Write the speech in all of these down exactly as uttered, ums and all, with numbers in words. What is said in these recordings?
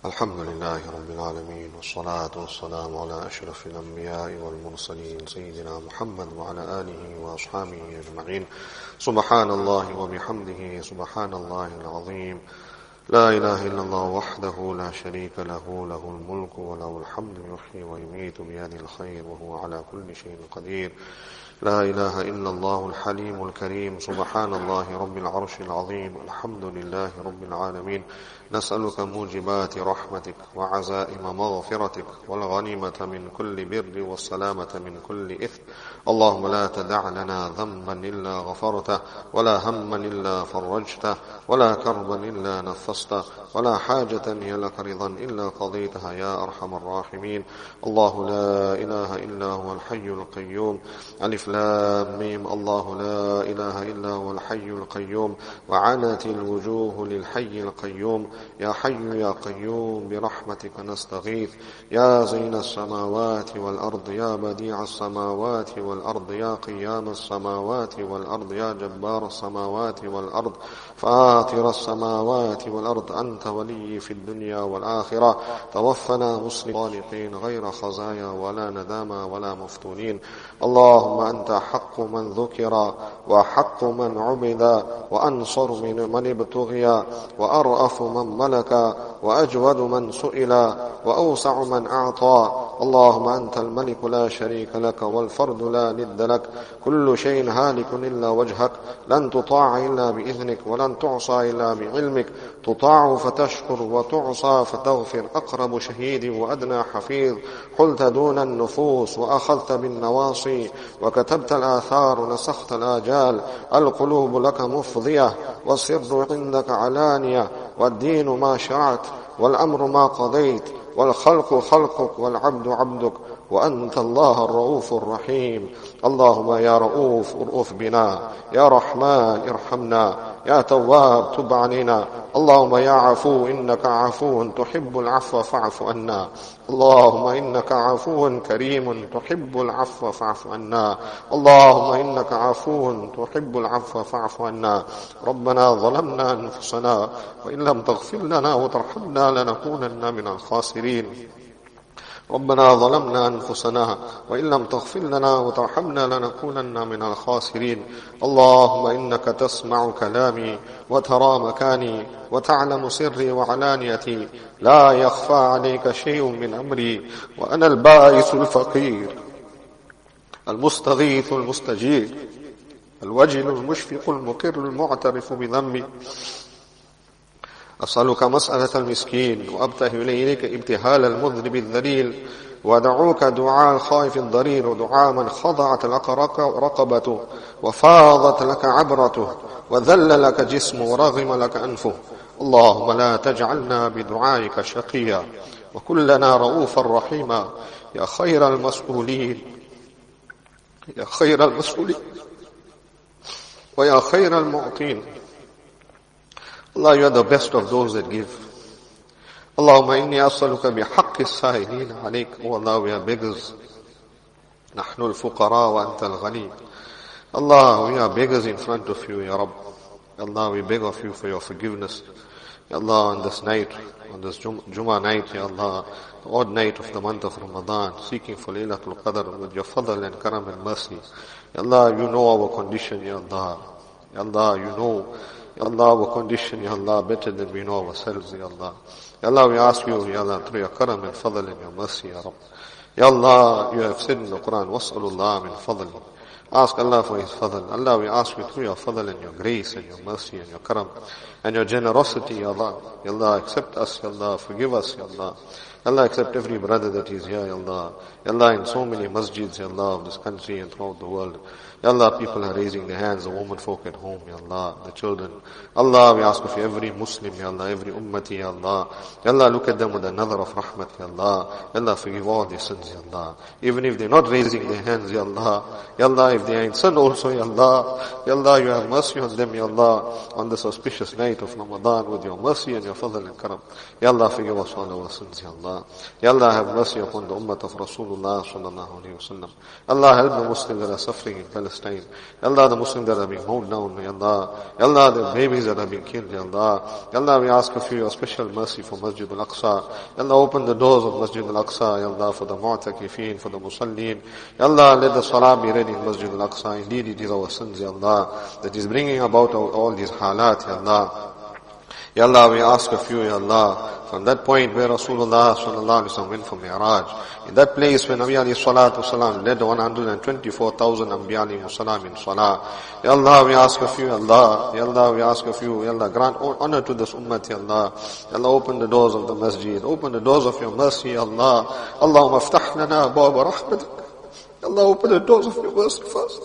الحمد لله رب العالمين، والصلاة والسلام على أشرف الأنبياء والمرسلين سيدنا محمد وعلى آله وأصحابه أجمعين. سبحان الله وبحمده سبحان الله العظيم. لا إله إلا الله وحده لا شريك له، له الملك وله الحمد، يحيي ويميت بيده الخير وهو على كل شيء قدير. لا إله إلا الله الحليم الكريم. سبحان الله رب العرش العظيم. الحمد لله رب العالمين. نسألك موجبات رحمتك وعزائم مغفرتك والغنيمة من كل بر والسلامة من كل إثم. اللهم لا تدع لنا ذنبا إلا غفرته، ولا هما إلا فرجته، ولا كربا إلا نفسته، ولا حاجة هي لك رضا إلا قضيتها يا أرحم الراحمين. الله لا إله إلا هو الحي القيوم. ألف لام ميم. الله لا إله إلا هو الحي القيوم، وعنت الوجوه للحي القيوم. يا حي يا قيوم برحمتك نستغيث. يا زين السماوات والأرض، يا بديع السماوات والأرض، يا قيام السماوات والأرض، يا جبار السماوات والأرض، فاطر السماوات والأرض، أنت ولي في الدنيا والآخرة. توفنا مسلمين صالحين غير خزايا ولا ندامى ولا مفتونين. اللهم أنت حق من ذكر، وحق من عبد، وأنصر من من ابتغي، وأرأف من ملك، وأجود من سئل، وأوسع من أعطى. اللهم أنت الملك لا شريك لك، والفرد لا ند لك. كل شيء هالك إلا وجهك، لن تطاع إلا بإذنك، ولن تعصى إلا بعلمك. تطاع فتشكر، وتعصى فتغفر. أقرب شهيد وأدنى حفيظ، حلت دون النفوس وأخذت بالنواصي، وكتبت الآثار نسخت الآجال. القلوب لك مفضية، والسر عندك علانية، والدين ما شرعت، والأمر ما قضيت، والخلق خلقك، والعبد عبدك، وأنت الله الرؤوف الرحيم. اللهم يا رؤوف ارؤف بنا، يا رحمن ارحمنا، يا تواب تب علينا. اللهم يا عفو إنك عفو تحب العفو فاعف عنا. اللهم إنك عفو كريم تحب العفو فاعف عنا. اللهم إنك عفو تحب العفو فاعف عنا. ربنا ظلمنا أنفسنا، وإن لم تغفر لنا وترحمنا لنكونن من الخاسرين. ربنا ظلمنا أنفسنا، وإن لم تغفر لنا وترحمنا لنكونن من الخاسرين. اللهم إنك تسمع كلامي وترى مكاني وتعلم سري وعلانيتي. لا يخفى عليك شيء من أمري، وأنا البائس الفقير، المستغيث المستجيب، الوجل المشفق المقر المعترف بذنبي. أسألك مسألة المسكين، وأبتهل إليك ابتهال المذنب الذليل، ودعوك دعاء الخائف الضرير، ودعاء من خضعت لك رقبته، وفاضت لك عبرته، وذل لك جسمه، ورغم لك أنفه. اللهم لا تجعلنا بدعائك شقيا، وكلنا رؤوفا رحيما. يا خير المسؤولين، يا خير المسؤولين، ويا خير المعطين. Allah, you are the best of those that give. Allahumma inni as'aluka bihaqqi as-sa'ilin alayk. Oh Allah, we are beggars. Nahnu al-fuqara wa anta al-ghani. Allah, we are beggars in front of you, Ya Rabb. Allah, we beg of you for your forgiveness. Ya Allah, on this night, on this Jum- Jummah night, Ya Allah, the odd night of the month of Ramadan, seeking for Laylatul Qadr with your fadl and karam and mercy. Ya Allah, you know our condition, Ya Allah. Ya Allah, you know Ya Allah, our condition, Ya Allah, better than we know ourselves, Ya Allah. Ya Allah, we ask you, Ya Allah, through your karam and fadl and your mercy, Ya Rabb. Ya Allah, you have said in the Quran, وَاسْأَلُوا min fadl. Ask Allah for His fadl. Allah, we ask you through your fadl and your grace and your mercy and your karam and your generosity, Ya Allah. Ya Allah, accept us, Ya Allah, forgive us, Ya Allah. Ya Allah, accept every brother that is here, Ya Allah. Ya Allah, in so many masjids, Ya Allah, of this country and throughout the world. Ya Allah, people are raising their hands, the women folk at home, Ya Allah, the children. Allah, we ask of you, every Muslim, Ya Allah, every ummati, Ya Allah. Ya Allah, look at them with another of rahmat, Ya Allah. Ya Allah, forgive all their sins, Ya Allah. Even if they're not raising their hands, Ya Allah. Ya Allah, if if they are in sin also, Ya Allah. Ya Allah, you have mercy on them, Ya Allah, on this auspicious night of Ramadan with your mercy and your fadl and karam. Ya Allah, forgive us all our sins, Ya Allah. Ya Allah, have mercy upon the ummah of Rasulullah sallallahu alayhi wa sallam. Allah, help the Muslims that are suffering in Palestine. Ya Allah, the Muslims that are being mown down, Ya Allah. Ya Allah, the babies that are being killed, Ya Allah. Ya Allah, we ask of you your special mercy for Masjid al-Aqsa. Ya Allah, open the doors of Masjid al-Aqsa, Ya Allah, for the mu'takifin, for the musallin. Ya Allah, let the salah be ready in Masjid al-Aqsa. Indeed, it is our sins, Ya Allah, that is bringing about all these halat, Ya Allah. Ya Allah, we ask of you, Ya Allah, from that point where Rasulullah sallallahu alaihi wasallam went for Mi'raj, in that place when Nabi alayhi salatu wasalam led one hundred twenty-four thousand Anbiya alayhi salam in salah. Ya Allah, we ask of you, Ya Allah, Ya Allah, we ask of you, Ya Allah, grant honor to this ummah, Ya Allah. Ya Allah, open the doors of the masjid, open the doors of your mercy, Ya Allah. Allahumma aftah lana abwaba rahmatik. Ya Allah, open the doors of your mercy first.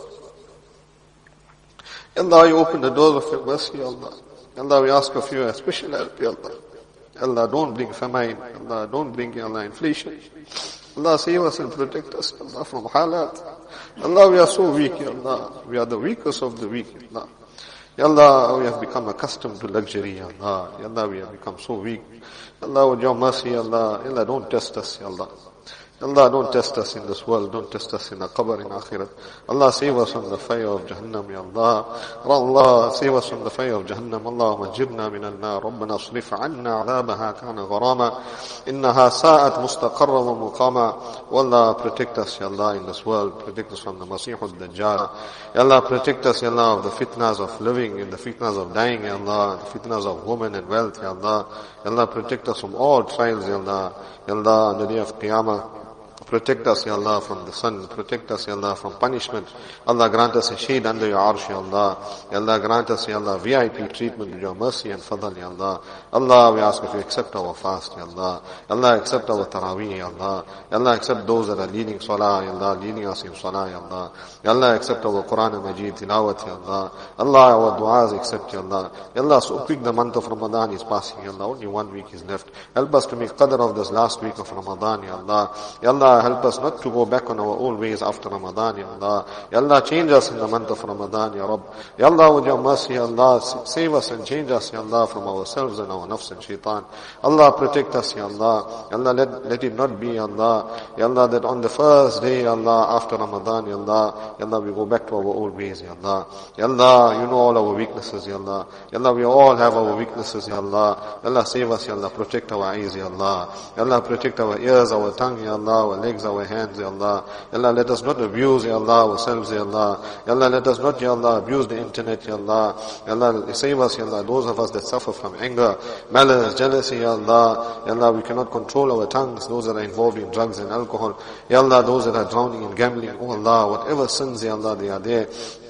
Ya Allah, you open the doors of your mercy, Ya Allah. Ya Allah, we ask of you a special help, Ya Allah. Ya Allah, don't bring famine. Ya Allah, don't bring, Ya Allah, inflation. Allah, save us and protect us, Ya Allah, from halat. Ya Allah, we are so weak, Ya Allah. We are the weakest of the weak, Ya Allah. Ya Allah, we have become accustomed to luxury, Ya Allah. Ya Allah, we have become so weak. Ya Allah, with your mercy, Ya Allah. Ya Allah, don't test us, Ya Allah. Allah, don't test us in this world, don't test us in the qabr in akhirat. Allah, save us from the fire of Jahannam, Ya Allah. Allah, save us from the fire of Jahannam. Allahumma jirna min al-nar. Rabbana asrif anna adhabaha kana gharama. Innaha sa'at mustaqarra wa muqama. Allah, protect us, Ya Allah, in this world. Protect us from the Masih al-Dajjal. Ya Allah, protect us, Ya Allah, of the fitnas of living and the fitnas of dying, Ya Allah. The fitnas of women and wealth, Ya Allah. Ya Allah, protect us from all trials, Ya Allah. Ya Allah, on the day of Qiyamah. Protect us, Ya Allah, from the sun. Protect us, Ya Allah, from punishment. Allah, grant us a shade under your arsh, Ya Allah. Ya Allah, grant us, Ya Allah, V I P treatment with your mercy and fadl, Ya Allah. Allah, we ask if you accept our fast, Ya Allah. Allah, accept our taraweeh, Ya Allah. Ya Allah, accept those that are leading salah, Ya Allah, leading us in salah, Ya Allah. Ya Allah, accept our Quran and Majid tilawat, Ya Allah. Allah, our du'as accept, Ya Allah. Ya Allah, so quick the month of Ramadan is passing, Ya Allah. Only one week is left. Help us to make qadr of this last week of Ramadan, Ya Allah. Ya Allah, help us not to go back on our old ways after Ramadan, Ya Allah. Ya Allah, change us in the month of Ramadan, Ya Rabb. Ya Allah, with your mercy, Ya Allah, save us and change us, Ya Allah, from ourselves and our nafs and shaitan. Allah, protect us, Ya Allah. Ya Allah, let, let it not be, Ya Allah. Ya Allah, that on the first day, Ya Allah, after Ramadan, Ya Allah, Ya Allah, we go back to our old ways, Ya Allah. Ya Allah, you know all our weaknesses, Ya Allah. Ya Allah, we all have our weaknesses, Ya Allah. Ya Allah, save us, Ya Allah, protect our eyes, Ya Allah. Ya Allah, protect our ears, our tongue, Ya Allah, our legs, our hands, Ya Allah. Ya Allah, let us not abuse, Ya Allah, ourselves, Ya Allah. Ya Allah, let us not, Ya Allah, abuse the internet, Ya Allah. Ya Allah, save us, Ya Allah, those of us that suffer from anger, malice, jealousy, Ya Allah. Ya Allah, we cannot control our tongues, those that are involved in drugs and alcohol. Ya Allah, those that are drowning in gambling, oh Allah, whatever sins, Ya Allah, they are there.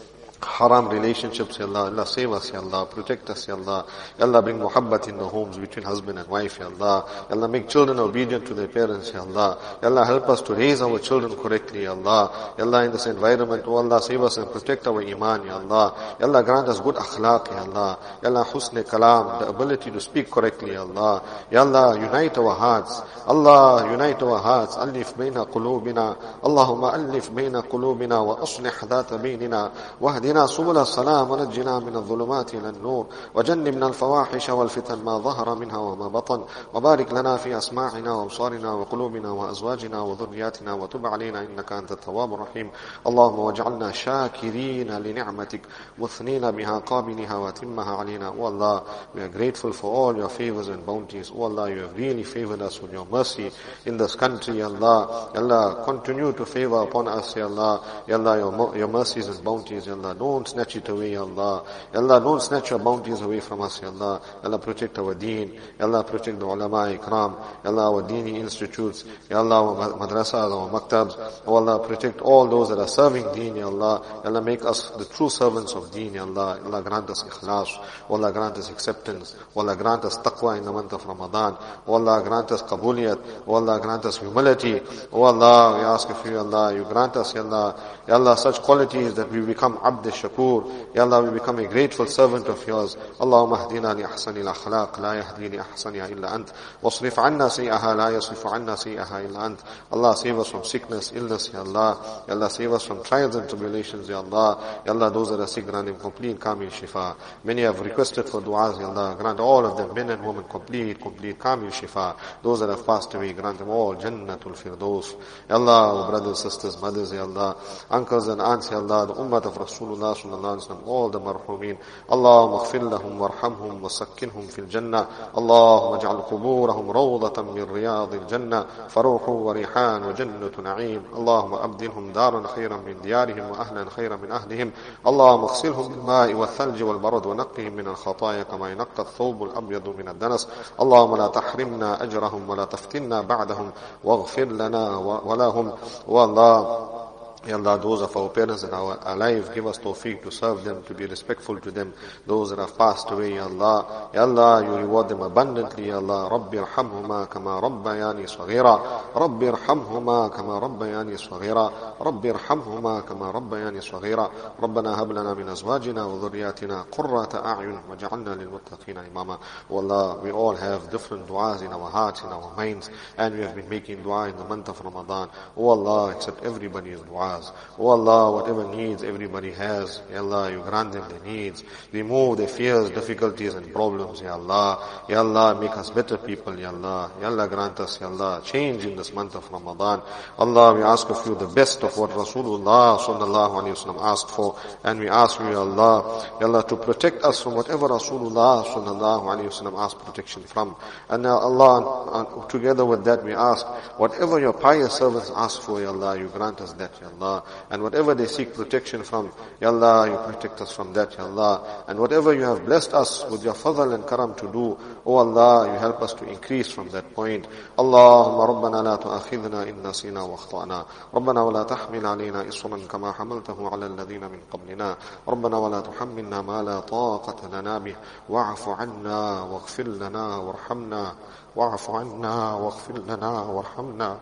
Haram relationships, Ya Allah. Allah, save us, Ya Allah. Protect us, Ya Allah. Ya Allah, bring muhabbat in the homes between husband and wife, Ya Allah. Ya Allah, make children obedient to their parents, Ya Allah. Ya Allah, help us to raise our children correctly, Ya Allah. Ya Allah, in this environment, oh Allah, save us and protect our iman, Ya Allah. Ya Allah, grant us good akhlaq, Ya Allah. Ya Allah, husn kalam, the ability to speak correctly, Ya Allah. Ya Allah, unite our hearts. Allah, unite our hearts. Alif bayna qulubina. Allahumma alif bayna qulubina wa aslih dhata baynina. Wahdi سبل السلام ونجنا من الظلمات إلى النور وجنبنا الفواحش والفتن ما ظهر منها وما بطن وبارك لنا في أسماعنا وأبصارنا وقلوبنا وأزواجنا وذرياتنا وتب علينا إنك أنت التواب الرحيم اللهم واجعلنا شاكرين لنعمتك مثنين بها قابلها وتمها علينا. Oh Allah, we are grateful for all your favors and bounties. Oh Allah, you have really favored us with your mercy in this country, Allah. Allah, continue to favor upon us, Ya Allah. Ya Allah, your, your mercies and bounties, Ya Allah. Don't snatch it away, Ya Allah. Ya Allah, don't snatch your bounties away from us, Ya Allah. Ya Allah, protect our deen. Ya Allah, protect the ulama ikram. Ya Allah, our deeni institutes. Ya Allah, our madrasas, our maktabs. Oh Allah, protect all those that are serving deen, Ya Allah. Ya Allah, make us the true servants of deen, Ya Allah. Ya Allah, grant us ikhlas. Oh Allah, grant us acceptance. Oh Allah, grant us taqwa in the month of Ramadan. Oh Allah, grant us qabuliyat. Oh Allah, grant us humility. Oh Allah, we ask of you, Ya Allah, you grant us, Ya Allah. Ya Allah, such qualities that we become abd shakur. Ya Allah, we become a grateful servant of yours. Allahumma hdina li ahsani al-akhlaq, la yahdi li ahsaniha illa ant. Wasrif anna sayyaha, la yasrifu anna sayyaha illa ant. Allah, save us from sickness, illness, Ya Allah. Ya Allah, save us from trials and tribulations, Ya Allah. Ya Allah, those that are sick, grant them complete kamil shifa. Many have requested for du'as, Ya Allah. Grant all of them, men and women, complete, complete kamil shifa. Those that have passed away, grant them all Jannatul Firdaus. Ya Allah, our brothers, sisters, mothers, Ya Allah, uncles and aunts, Ya Allah, the ummah of Rasulullah sallallahu alaihi wasallam, all the marhumin. Allahumma ighfir lahum warhamhum wasakkinhum fil jannah. Allahumma ij'al quburahum rawdatan min riyadil jannah, faruhu wa rihan wa jannatu na'im. Allahumma abdilhum daran khayran min diyarihim wa ahlan khayran min ahlihim. Allahumma اغسلهم بالماء والثلج والبرد ونقهم من الخطايا كما ينقى الثوب الأبيض من الدنس. اللهم لا تحرمنا أجرهم ولا تفتنا بعدهم واغفر لنا ولهم. والله, Ya Allah, those of our parents that are alive, give us tawfiq to serve them, to be respectful to them. Those that have passed away, Ya Allah, Ya Allah, you reward them abundantly, Ya Allah. Rabbi irhamhuma kama rabbayani saghira. Rabbi irhamhuma kama rabbayani saghira. Rabbi irhamhuma kama rabbayani saghira. Rabbana hab lana min azwajina wa dhurriyyatina qurrata a'yun waj'alna lil muttaqina imama. Oh Allah, we all have different du'as in our hearts, in our minds, and we have been making dua in the month of Ramadan. Oh Allah, accept everybody's dua. Oh Allah, whatever needs everybody has, Ya Allah, you grant them their needs. Remove their fears, difficulties and problems, Ya Allah. Ya Allah, make us better people, Ya Allah. Ya Allah, grant us, Ya Allah, change in this month of Ramadan. Allah, we ask of you the best of what Rasulullah sallallahu alaihi wasallam asked for, and we ask you, Ya Allah, Ya Allah, to protect us from whatever Rasulullah sallallahu alaihi wasallam asked protection from. And Ya Allah, together with that we ask, whatever your pious servants ask for, Ya Allah, you grant us that, Ya Allah. And whatever they seek protection from, Ya Allah, you protect us from that, Ya Allah. And whatever you have blessed us with your fadl and karam to do, oh Allah, you help us to increase from that point. Allahumma rabbana la tu'akhidhna in nasina wa akhtana. Rabbana wa la tahmil alayna isran kama hamaltahu ala alladhina min qablina. Rabbana wa la tuhammilna ma la taqata lana bih. Wa'fu anna waghfir lana warhamna. Wa'fu anna waghfir lana warhamna.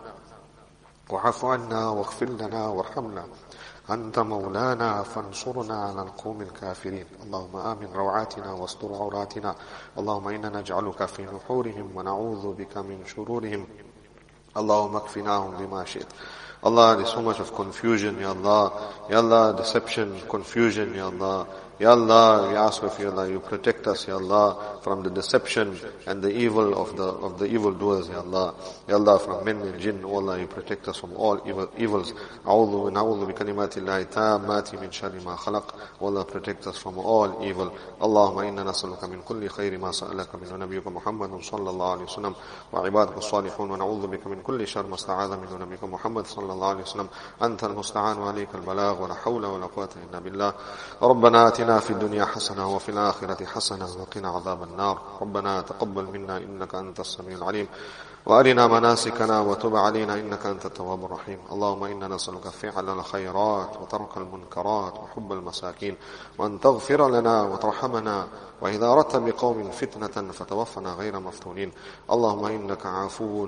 واعف عنا واغفر لنا وارحمنا أنت مولانا فانصرنا على القوم الكافرين. اللهم آمن روعاتنا واستر عوراتنا. اللهم إنا نجعلك في نحورهم ونعوذ بك من شرورهم. اللهم اكفناهم بما شئت. Allah, there's so much of confusion, Ya Allah. Ya Allah, deception, confusion, Ya Allah. Ya Allah, we ask of you, Allah, you protect us, Ya Allah, from the deception and the evil of the of the evil doers, Ya Allah. Ya Allah, from men and jinn, oh Allah, you protect us from all evil evils. A'udhu wa na'udhu bi kalimati Allahi tammati min sharri ma khalaq. Oh Allah, protect us from all evil. Allahumma inna nas'aluka min kulli khayri ma sa'alaka min nabiyyika Muhammadun sallallahu alayhi wa sallam wa ibadika as-salihun wa na'udhu bika min kulli sharri ma sta'adha min nabiyyika Muhammad sallallahu alayhi wa sallam. Anta al-musta'an wa alayka al-balagh wa la hawla wa la quwwata illa billah. Rabbana atina في الدنيا حسنة وفي الآخرة حسنة وقنا عذاب النار. ربنا تقبل منا إنك أنت السميع العليم وأرنا مناسكنا وتب علينا إنك أنت التواب الرحيم. اللهم إنا نسألك فعل الخيرات وترك المنكرات وحب المساكين وأن تغفر لنا وترحمنا وإذا أردت بقوم فتنة فتوفنا غير مفتونين. اللهم إنك عفو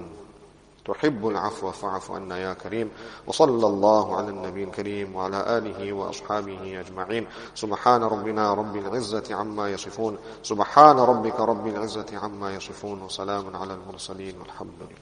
تحب العفو فاعف عنا يا كريم. وصلى الله على النبي الكريم وعلى آله وأصحابه أجمعين. سبحان ربنا رب العزة عما يصفون. سبحان ربك رب العزة عما يصفون. وسلام على المرسلين والحمد لله.